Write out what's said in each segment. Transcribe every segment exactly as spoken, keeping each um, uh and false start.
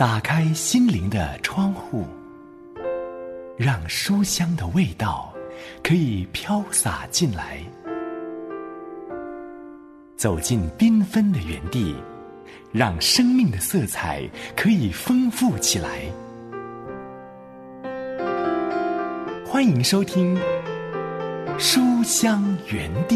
打开心灵的窗户，让书香的味道可以飘洒进来。走进缤纷的园地，让生命的色彩可以丰富起来。欢迎收听书香园地。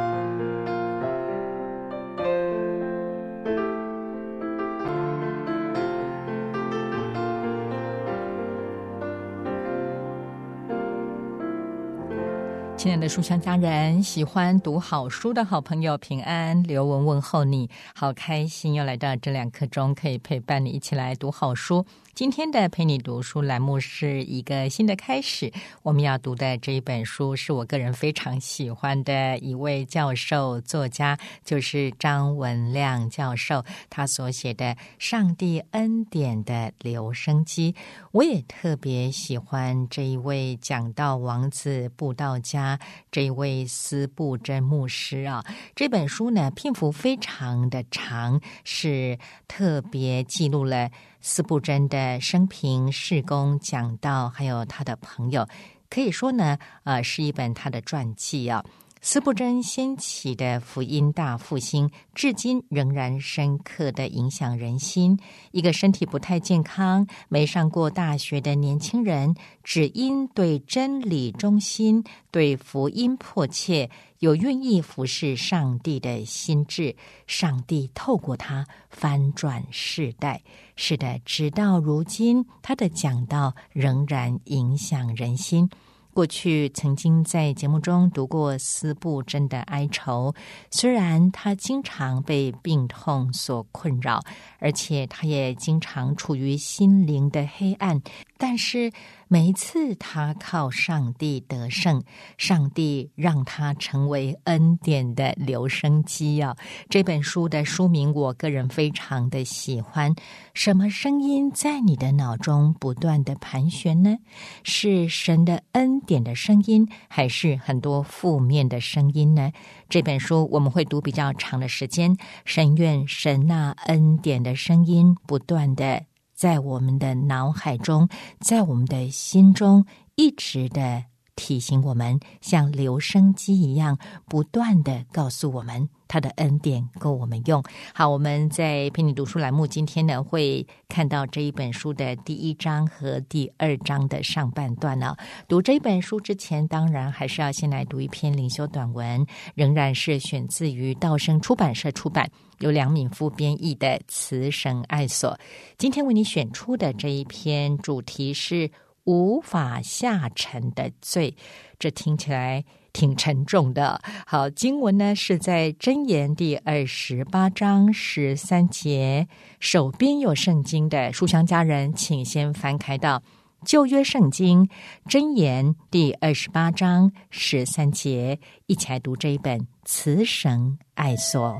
亲爱的书香家人，喜欢读好书的好朋友平安，刘文问候你，好开心又来到这两刻钟，可以陪伴你一起来读好书。今天的陪你读书栏目是一个新的开始，我们要读的这一本书是我个人非常喜欢的一位教授作家，就是张文亮教授，他所写的《上帝恩典的留声机》。我也特别喜欢这一位讲道王子布道家，这一位司布真牧师啊。这本书呢篇幅非常的长，是特别记录了司布真的生平、事工、讲道，还有他的朋友，可以说呢，呃，是一本他的传记啊。司布真掀起的福音大复兴，至今仍然深刻的影响人心。一个身体不太健康、没上过大学的年轻人，只因对真理忠心、对福音迫切，有愿意服侍上帝的心志，上帝透过他翻转世代。是的，直到如今，他的讲道仍然影响人心。过去曾经在节目中读过司布真的哀愁，虽然他经常被病痛所困扰，而且他也经常处于心灵的黑暗，但是每一次他靠上帝得胜，上帝让他成为恩典的留声机啊。这本书的书名我个人非常的喜欢。什么声音在你的脑中不断的盘旋呢？是神的恩典的声音，还是很多负面的声音呢？这本书我们会读比较长的时间，神愿神那恩典的声音不断的在我们的脑海中，在我们的心中一直的提醒我们，像留声机一样不断的告诉我们他的恩典够我们用。好，我们在陪你读书栏目今天呢会看到这一本书的第一章和第二章的上半段呢。读这本书之前，当然还是要先来读一篇灵修短文，仍然是选自于道生出版社出版，由梁敏夫编译的《慈神爱所》。今天为你选出的这一篇主题是无法下沉的罪，这听起来挺沉重的。好，经文呢是在箴言第二十八章十三节。手边有圣经的书香家人，请先翻开到旧约圣经箴言第二十八章十三节，一起来读这一本慈神爱所。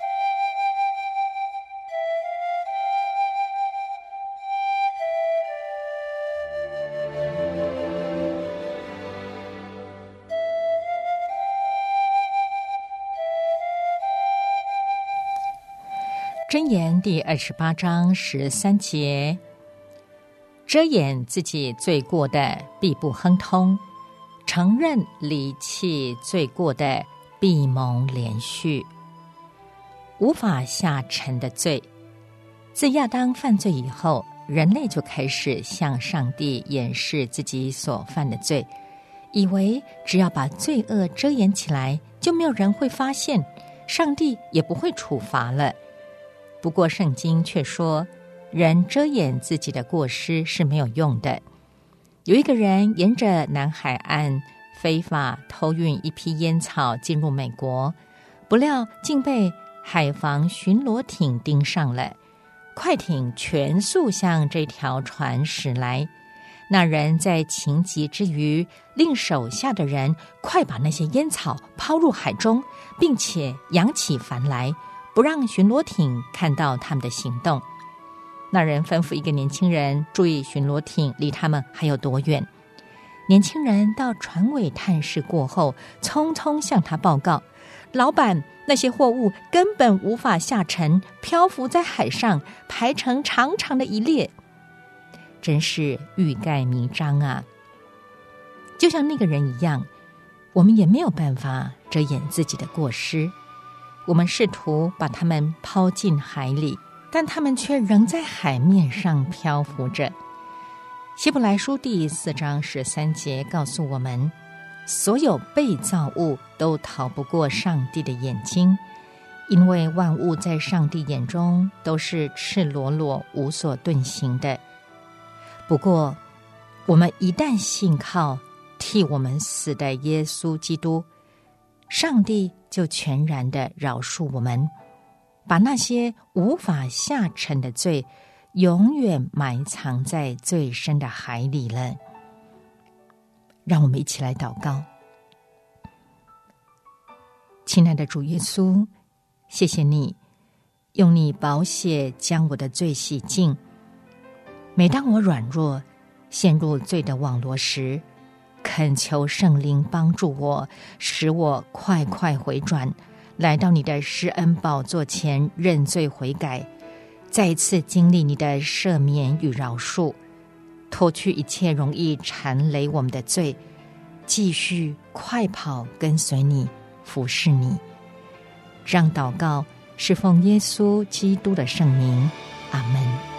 箴言第二十八章十三节，遮掩自己罪过的必不亨通，承认离弃罪过的必蒙连续。无法下沉的罪，自亚当犯罪以后，人类就开始向上帝掩饰自己所犯的罪，以为只要把罪恶遮掩起来，就没有人会发现，上帝也不会处罚了。不过圣经却说，人遮掩自己的过失是没有用的。有一个人沿着南海岸非法偷运一批烟草进入美国，不料竟被海防巡逻艇盯上了。快艇全速向这条船驶来，那人在情急之余，令手下的人快把那些烟草抛入海中，并且扬起帆来，不让巡逻艇看到他们的行动。那人吩咐一个年轻人注意巡逻艇离他们还有多远。年轻人到船尾探视过后，匆匆向他报告， 老板，那些货物根本无法下沉，漂浮在海上，排成长长的一列。真是欲盖弥彰啊！就像那个人一样，我们也没有办法遮掩自己的过失。我们试图把他们抛进海里，但他们却仍在海面上漂浮着。希伯来书第四章十三节告诉我们，所有被造物都逃不过上帝的眼睛，因为万物在上帝眼中都是赤裸裸无所遁形的。不过我们一旦信靠替我们死的耶稣基督，上帝就全然的饶恕我们，把那些无法下沉的罪永远埋藏在最深的海里了。让我们一起来祷告。亲爱的主耶稣，谢谢你用你宝血将我的罪洗净。每当我软弱陷入罪的网罗时，恳求圣灵帮助我，使我快快回转，来到你的施恩宝座前认罪悔改，再一次经历你的赦免与饶恕，脱去一切容易缠累我们的罪，继续快跑跟随你，服侍你。这样祷告是奉耶稣基督的圣名，阿们。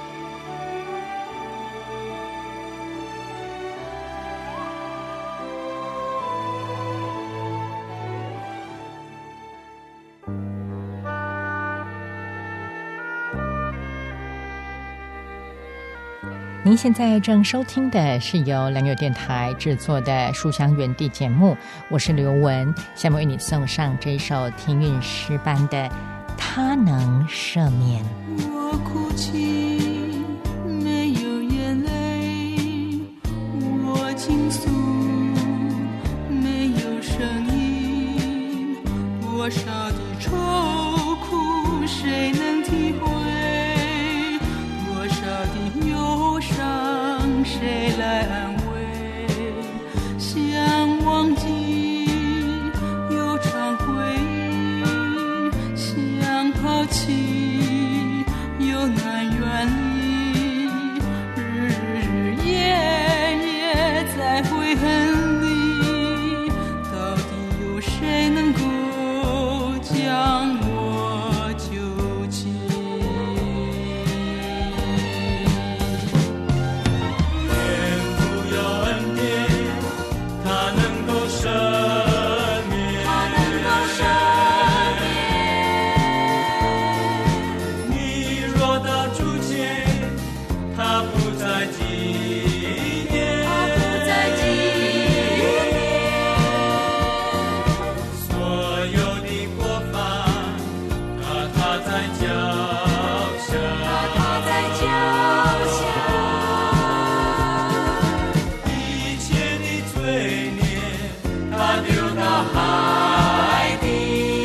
您现在正收听的是由良友电台制作的书香园地节目，我是刘文，下面为你送上这首天韵诗班的《他能赦免》。 我哭泣没有眼泪，我倾诉没有声音，多少的愁苦谁能体会，多少的忧伤谁来安慰，想忘记又常回忆，想抛弃又难远离，日日夜夜在悔恨里，到底有谁能够将我救起？ 天父有恩典，他能够赦免， 他能够赦免。 你若到主前，他不再纪念， 他不再纪念， 所有的过犯，他他在脚下， 他在脚下， 一切的罪孽，他丢到海底。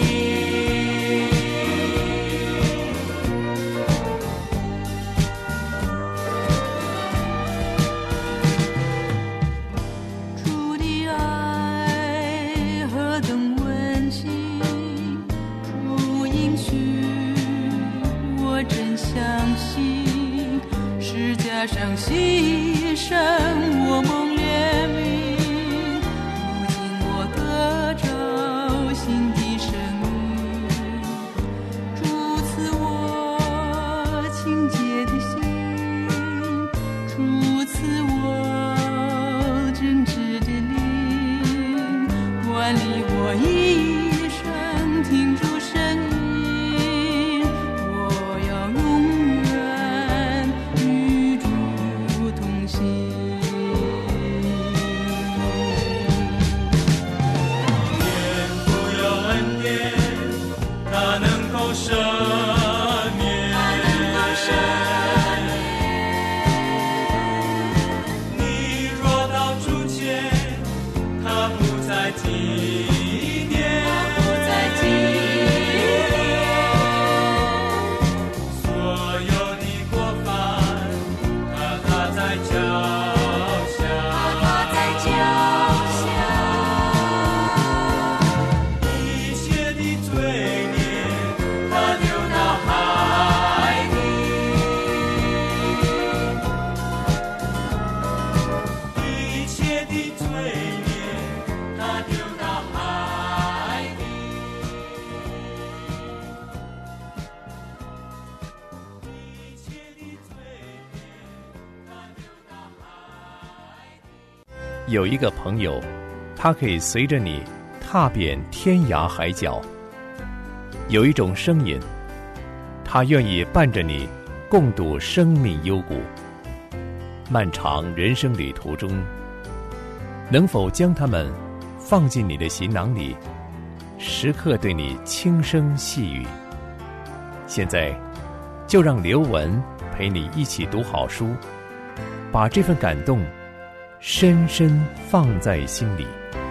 主的爱何等温馨，主应许我真相信，十架上牺牲我蒙怜悯，如今我得着新的生命，主赐我清洁的心，主赐我真挚的灵，管理我一生，听主声音，我要永远与主同行。 天父有恩典，他能够赦免， 他能够赦你若到主前，他不再纪念， 不再纪念， 所有的过犯，他他在脚下， 他在脚下， 一切的有一个朋友，他可以随着你踏遍天涯海角。有一种声音，他愿意伴着你共度生命幽谷。漫长人生旅途中，能否将它们放进你的行囊里，时刻对你轻声细语？现在就让刘文陪你一起读好书，把这份感动深深放在心里。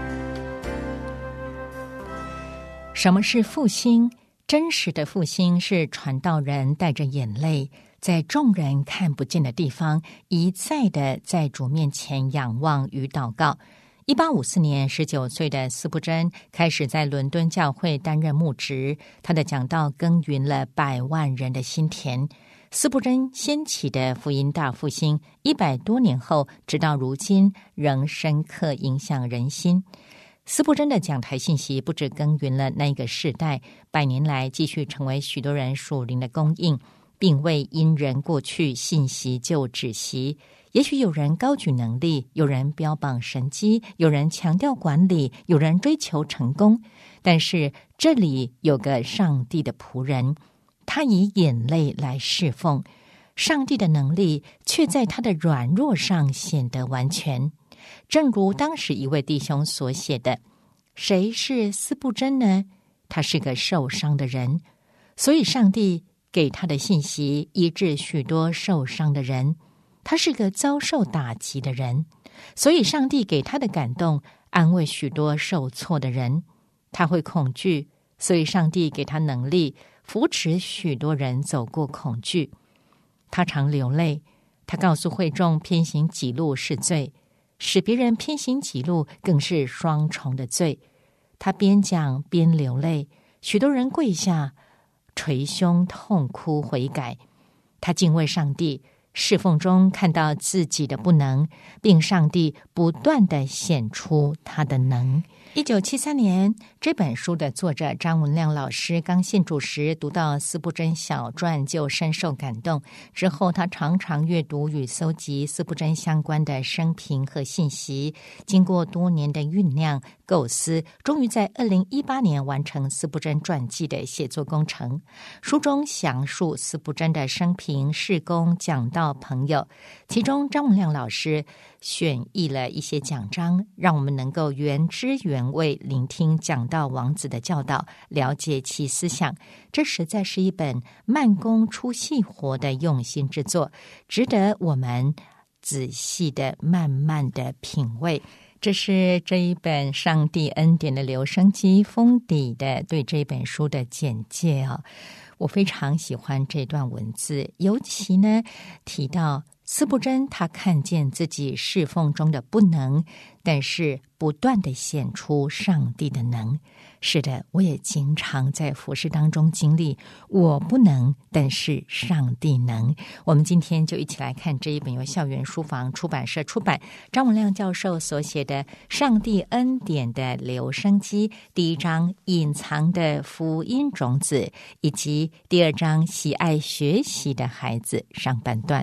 什么是复兴？真实的复兴是传道人带着眼泪，在众人看不见的地方，一再的在主面前仰望与祷告。一八五四年，十九岁的司布真开始在伦敦教会担任牧职，他的讲道耕耘了百万人的心田。司布真掀起的福音大复兴，一百多年后，直到如今，仍深刻影响人心。司布真的讲台信息不只耕耘了那个世代，百年来继续成为许多人属灵的供应，并未因人过去信息就止息。也许有人高举能力，有人标榜神迹，有人强调管理，有人追求成功，但是这里有个上帝的仆人，他以眼泪来侍奉，上帝的能力却在他的软弱上显得完全。正如当时一位弟兄所写的，谁是司布真呢？他是个受伤的人，所以上帝给他的信息医治许多受伤的人。他是个遭受打击的人，所以上帝给他的感动安慰许多受挫的人。他会恐惧，所以上帝给他能力扶持许多人走过恐惧。他常流泪，他告诉会众偏行己路是罪，使别人偏行己路更是双重的罪。他边讲边流泪，许多人跪下捶胸痛哭悔改。他敬畏上帝，侍奉中看到自己的不能，并上帝不断地显出他的能。一九七三年，这本书的作者张文亮老师刚信主时读到司布真小传，就深受感动。之后他常常阅读与搜集司布真相关的生平和信息，经过多年的酝酿构思，终于在二零一八年完成司布真传记的写作工程。书中详述司布真的生平、事工、讲道、朋友，其中张文亮老师选译了一些讲章，让我们能够原汁原味聆听讲道王子的教导，了解其思想。这实在是一本慢工出细活的用心之作，值得我们仔细的慢慢的品味。这是这一本上帝恩典的留声机封底的对这本书的简介啊。我非常喜欢这段文字，尤其呢提到司布真他看见自己侍奉中的不能，但是不断地显出上帝的能。是的，我也经常在服事当中经历，我不能，但是上帝能。我们今天就一起来看这一本由校园书房出版社出版，张文亮教授所写的《上帝恩典的留声机》，第一章隐藏的福音种子，以及第二章喜爱学习的孩子上半段。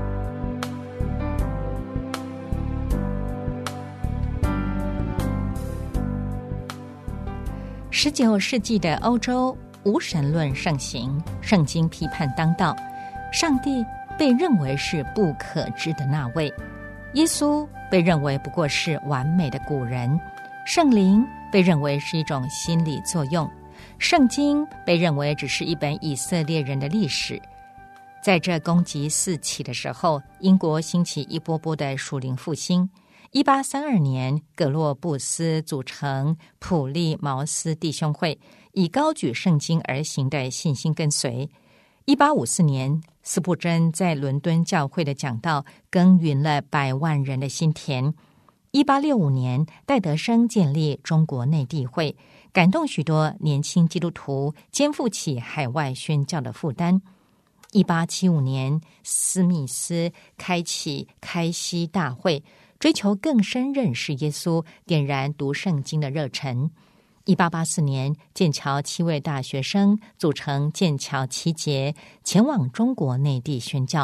十九世纪的欧洲无神论盛行，圣经批判当道，上帝被认为是不可知的那位，耶稣被认为不过是完美的古人，圣灵被认为是一种心理作用，圣经被认为只是一本以色列人的历史。在这攻击四起的时候，英国兴起一波波的属灵复兴。一八三二年，葛洛布斯组成普利茅斯弟兄会，以高举圣经而行的信心跟随。一八五四年，司布真在伦敦教会的讲道耕耘了百万人的心田。一八六五年，戴德生建立中国内地会，感动许多年轻基督徒，肩负起海外宣教的负担。一八七五年，斯密斯开启开西大会，追求更深认识耶稣，点燃读圣经的热忱。一八八四年，剑桥七位大学生组成剑桥七杰，前往中国内地宣教。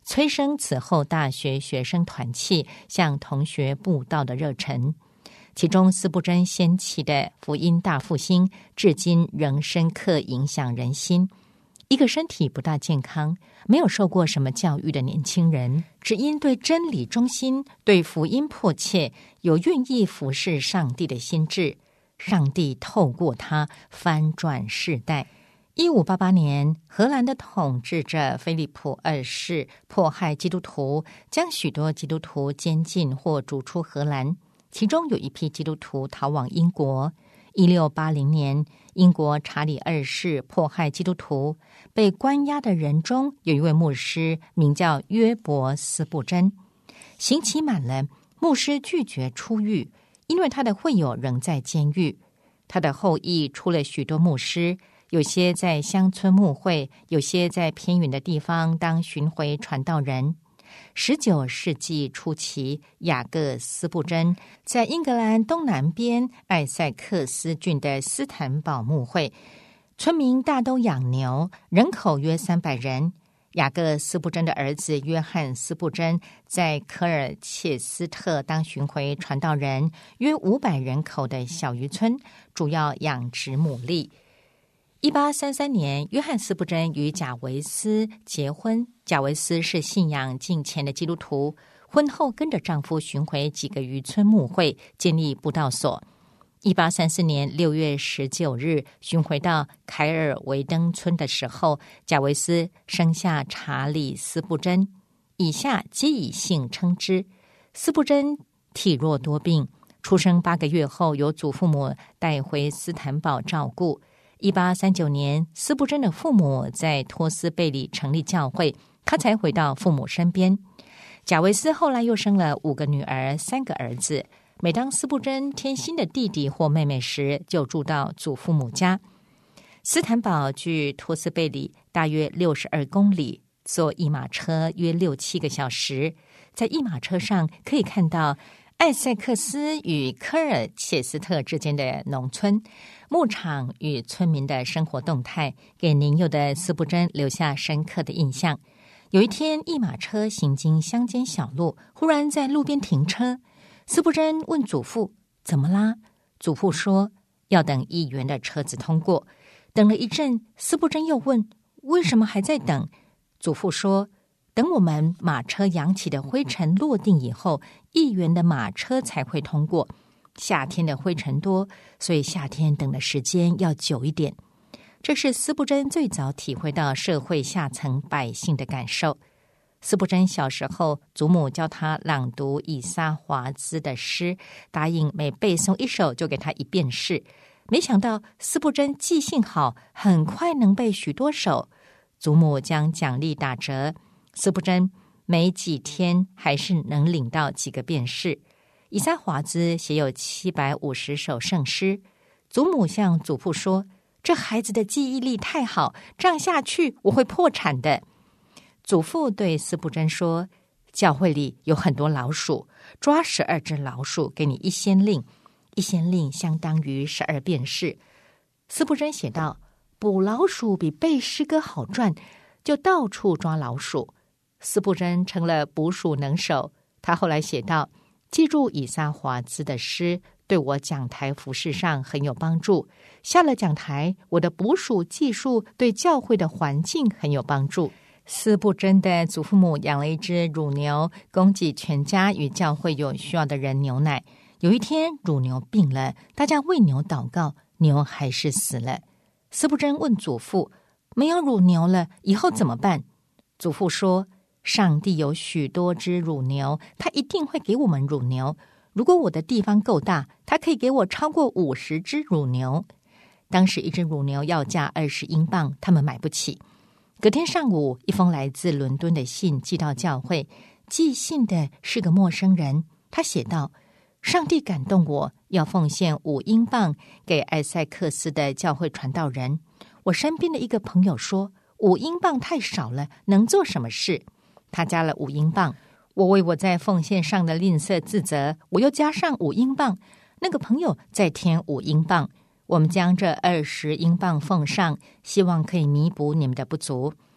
催生此后大学学生团契向同学布道的热忱。其中司布真掀起的福音大复兴，至今仍深刻影响人心。一个身体不大健康、没有受过什么教育的年轻人，只因对真理忠心、对福音迫切，有愿意服侍上帝的心志，上帝透过他翻转世代。一五八八年，荷兰的统治者菲利普二世迫害基督徒，将许多基督徒监禁或逐出荷兰，其中有一批基督徒逃往英国。一六八零年，英国查理二世迫害基督徒，被关押的人中有一位牧师，名叫约伯斯布真。刑期满了，牧师拒绝出狱，因为他的会友仍在监狱。他的后裔出了许多牧师，有些在乡村牧会，有些在偏远的地方当巡回传道人。十九世纪初期，雅各斯布真在英格兰东南边艾塞克斯郡的斯坦堡牧会，村民大都养牛，人口约三百人。雅各斯布真的儿子约翰斯布真在科尔切斯特当巡回传道人，约五百人口的小渔村，主要养殖牡蛎。一八三三年，约翰斯布真与贾维斯结婚。贾维斯是信仰敬虔的基督徒，婚后跟着丈夫巡回几个渔村牧会，建立布道所。一八三四年六月十九日，巡回到凯尔维登村的时候，贾维斯生下查理斯布真，以下皆以姓称之。斯布真体弱多病，出生八个月后由祖父母带回斯坦堡照顾。一八三九年，斯布真的父母在托斯贝里成立教会，他才回到父母身边。贾维斯后来又生了五个女儿，三个儿子。每当斯布真添新的弟弟或妹妹时，就住到祖父母家。斯坦堡距托斯贝里大约六十二公里，坐一马车约六七个小时。在一马车上可以看到艾塞克斯与科尔切斯特之间的农村、牧场与村民的生活动态，给年幼的斯布真留下深刻的印象。有一天，一马车行经乡间小路，忽然在路边停车。斯布真问祖父：“怎么啦？”祖父说：“要等议员的车子通过。”等了一阵，斯布真又问：“为什么还在等？”祖父说：“等我们马车扬起的灰尘落定以后，议员的马车才会通过。夏天的灰尘多，所以夏天等的时间要久一点。”这是斯布真最早体会到社会下层百姓的感受。斯布真小时候，祖母教他朗读以撒华兹的诗，答应每背诵一首就给他一便士。没想到斯布真记性好，很快能背许多首。祖母将奖励打折，斯布真没几天还是能领到几个便士。以撒华兹写有七百五十首圣诗。祖母向祖父说：“这孩子的记忆力太好，这样下去我会破产的。”祖父对斯布真说：“教会里有很多老鼠，抓十二只老鼠给你一先令，一先令相当于十二便士。”斯布真写道：“捕老鼠比背诗歌好赚，就到处抓老鼠。”斯布真成了捕鼠能手。他后来写道：“记住以撒华兹的诗，对我讲台服事上很有帮助。下了讲台，我的捕鼠技术对教会的环境很有帮助。”斯布真的祖父母养了一只乳牛，供给全家与教会有需要的人牛奶。有一天，乳牛病了，大家为牛祷告，牛还是死了。斯布真问祖父：“没有乳牛了，以后怎么办？”祖父说：“上帝有许多只乳牛，他一定会给我们乳牛。如果我的地方够大，他可以给我超过五十只乳牛。”当时一只乳牛要价二十英镑，他们买不起。隔天上午，一封来自伦敦的信寄到教会，寄信的是个陌生人。他写道：“上帝感动我，要奉献五英镑给艾塞克斯的教会传道人。我身边的一个朋友说，五英镑太少了，能做什么事？他加了五英镑。我为我在奉献上的吝啬自责，我又加上五英镑。那个朋友再添五英镑。我们将这二十英镑奉上，希望可以弥补你们的不足。”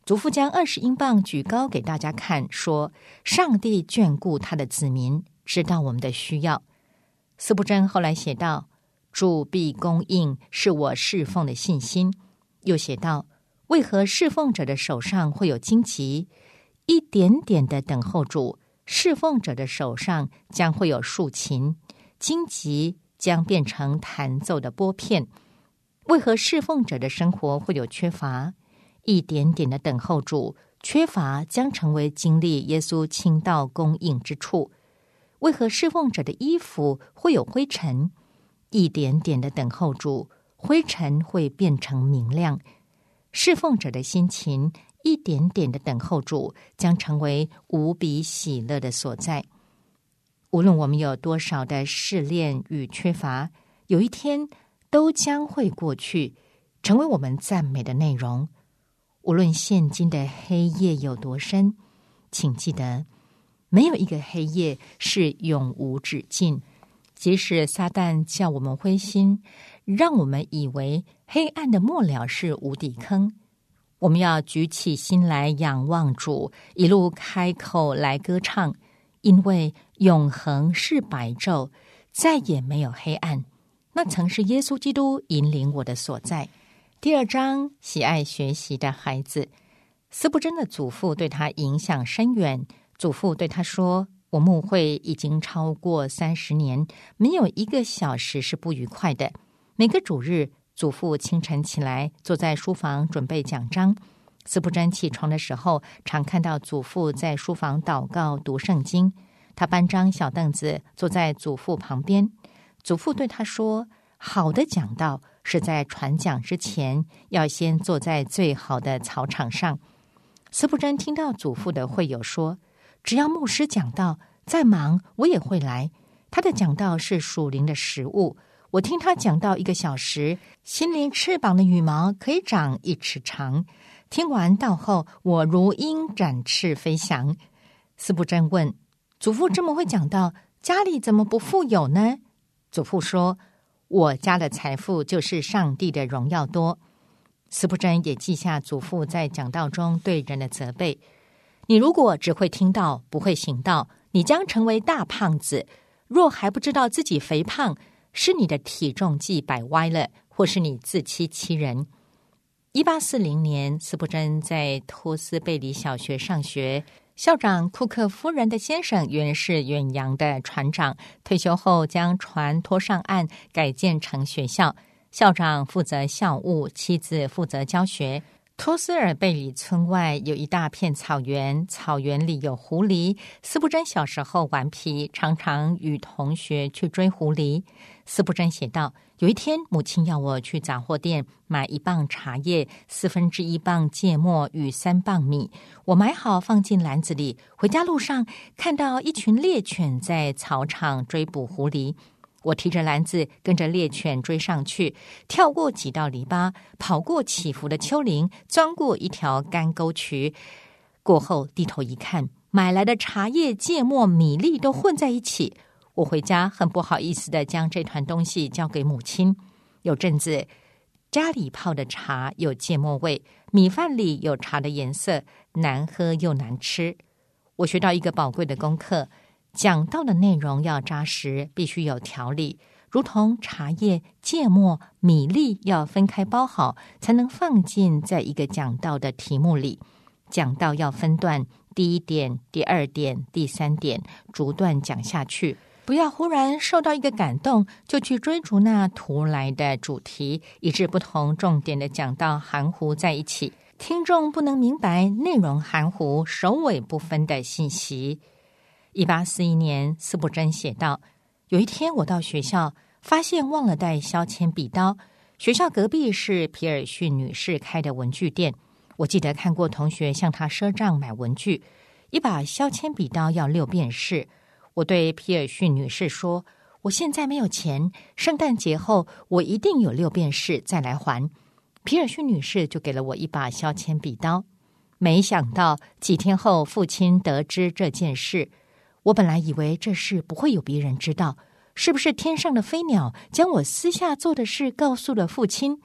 祖父将二十英镑举高给大家看，说：“上帝眷顾他的子民，知道我们的需要。”司布真后来写道：“主必供应，是我侍奉的信心。”又写道：“为何侍奉者的手上会有荆棘？一点点的等候主，侍奉者的手上将会有竖琴，荆棘将变成弹奏的拨片。为何侍奉者的生活会有缺乏？一点点的等候主，缺乏将成为经历耶稣倾倒供应之处。为何侍奉者的衣服会有灰尘？一点点的等候主，灰尘会变成明亮。侍奉者的心情，一点点的等候主，将成为无比喜乐的所在。无论我们有多少的试炼与缺乏，有一天都将会过去，成为我们赞美的内容。无论现今的黑夜有多深，请记得，没有一个黑夜是永无止境。即使撒旦叫我们灰心，让我们以为黑暗的末了是无底坑，我们要举起心来仰望主，一路开口来歌唱，因为永恒是白昼，再也没有黑暗，那曾是耶稣基督引领我的所在。第二章，喜爱学习的孩子。司布真的祖父对他影响深远。祖父对他说：“我牧会已经超过三十年，没有一个小时是不愉快的。每个主日，祖父清晨起来，坐在书房准备讲章。司布真起床的时候，常看到祖父在书房祷告、读圣经。他搬张小凳子坐在祖父旁边。祖父对他说：好的讲道是在传讲之前，要先坐在最好的草场上。”司布真听到祖父的会友说：“只要牧师讲道，再忙我也会来。他的讲道是属灵的食物，我听他讲道一个小时，心灵翅膀的羽毛可以长一尺长。听完道后，我如鹰展翅飞翔。”司布真问：“祖父这么会讲道，家里怎么不富有呢？”祖父说：“我家的财富就是上帝的荣耀多。”司布真也记下祖父在讲道中对人的责备：“你如果只会听道，不会行道，你将成为大胖子。若还不知道自己肥胖，是你的体重计摆歪了，或是你自欺欺人。”一八四零年，司布真在托斯贝里小学上学。校长库克夫人的先生原是远洋的船长，退休后将船拖上岸，改建成学校。校长负责校务，妻子负责教学。托斯尔贝里村外有一大片草原，草原里有狐狸。司布真小时候顽皮，常常与同学去追狐狸。司布真写道：“有一天，母亲要我去杂货店买一磅茶叶、四分之一磅芥末与三磅米。我买好放进篮子里，回家路上看到一群猎犬在草场追捕狐狸。我提着篮子跟着猎犬追上去，跳过几道篱笆，跑过起伏的丘陵，钻过一条干沟渠。过后低头一看，买来的茶叶、芥末、米粒都混在一起。我回家很不好意思地将这团东西交给母亲。有阵子，家里泡的茶有芥末味，米饭里有茶的颜色，难喝又难吃。我学到一个宝贵的功课：讲道的内容要扎实，必须有条理，如同茶叶、芥末、米粒要分开包好，才能放进在一个讲道的题目里。讲道要分段，第一点、第二点、第三点，逐段讲下去。不要忽然受到一个感动，就去追逐那突来的主题，以致不同重点的讲道含糊在一起，听众不能明白内容含糊、首尾不分的信息。一八四一年，司布真写道：“有一天我到学校，发现忘了带削铅笔刀。学校隔壁是皮尔逊女士开的文具店，我记得看过同学向她赊账买文具，一把削铅笔刀要六便士。我对皮尔逊女士说：我现在没有钱，圣诞节后我一定有六便士再来还。皮尔逊女士就给了我一把削铅笔刀。没想到几天后，父亲得知这件事。我本来以为这事不会有别人知道，是不是天上的飞鸟将我私下做的事告诉了父亲？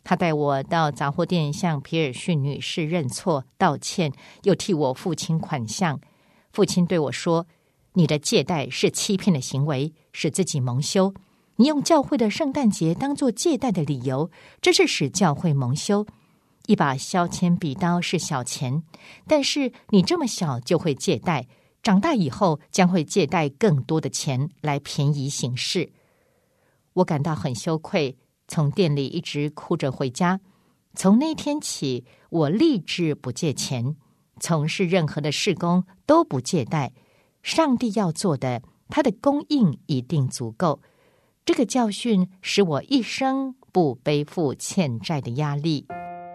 他带我到杂货店向皮尔逊女士认错道歉，又替我父亲款项。父亲对我说，你的借贷是欺骗的行为，使自己蒙羞。你用教会的圣诞节当作借贷的理由，这是使教会蒙羞。一把削铅笔刀是小钱，但是你这么小就会借贷，长大以后将会借贷更多的钱来便宜行事。我感到很羞愧，从店里一直哭着回家。从那天起，我立志不借钱，从事任何的事工都不借贷。上帝要做的，他的供应一定足够。这个教训使我一生不背负欠债的压力。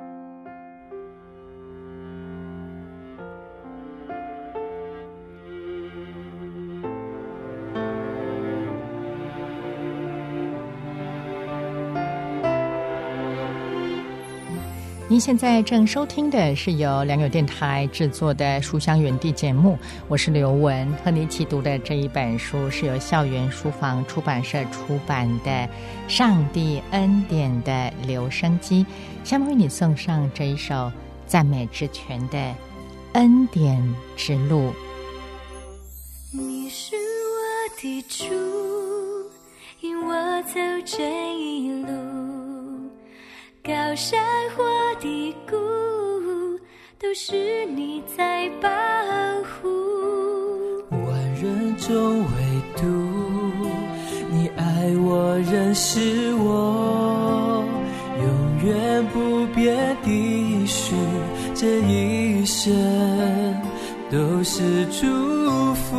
您现在正收听的是由良友电台制作的书香园地节目，我是刘文，和你一起读的这一本书是由校园书房出版社出版的《上帝恩典的留声机》，下面为你送上这一首赞美之泉的《恩典之路》。 你是我的主，引我走这一路，高山或低谷，都是你在保护。 万人中唯独你爱我，认识我，永远不变的许，这一生都是祝福。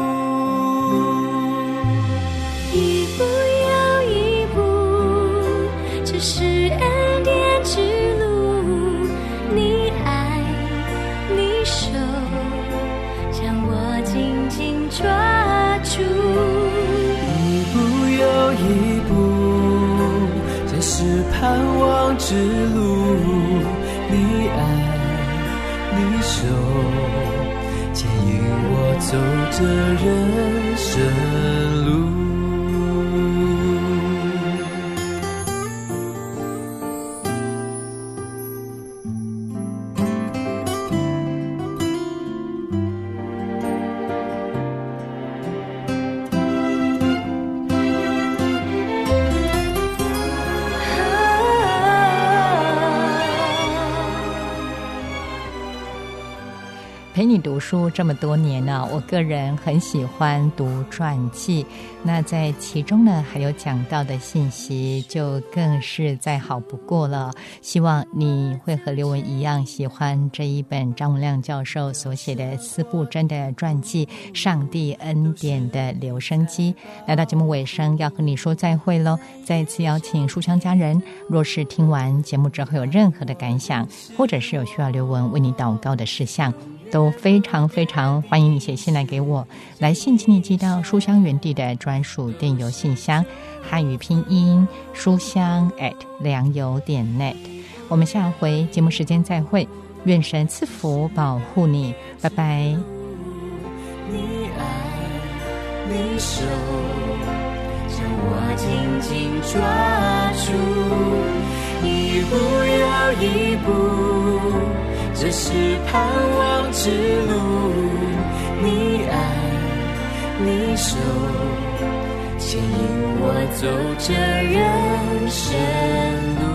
一步又一步，这是恩典之路，你爱你手将我紧紧抓住。 一步又一步，这是盼望之路，你爱你手牵引我走这人生路。 陪你读书这么多年呢、啊，我个人很喜欢读传记。那在其中呢，还有讲到的信息就更是再好不过了。希望你会和刘文一样喜欢这一本张文亮教授所写的司布真的传记《上帝恩典的留声机》。来到节目尾声，要和你说再会喽。再一次邀请书香家人，若是听完节目之后有任何的感想，或者是有需要刘文为你祷告的事项，都非常非常欢迎你写信来给我。来信请你寄到书香园地的专属电邮信箱，汉语拼音书香 at 良友点 net。 我们下回节目时间再会，愿神赐福保护你，拜拜。 你爱你手将我紧紧抓住，一步又一步，这是盼望之路，你爱你手牵引我走这人生路。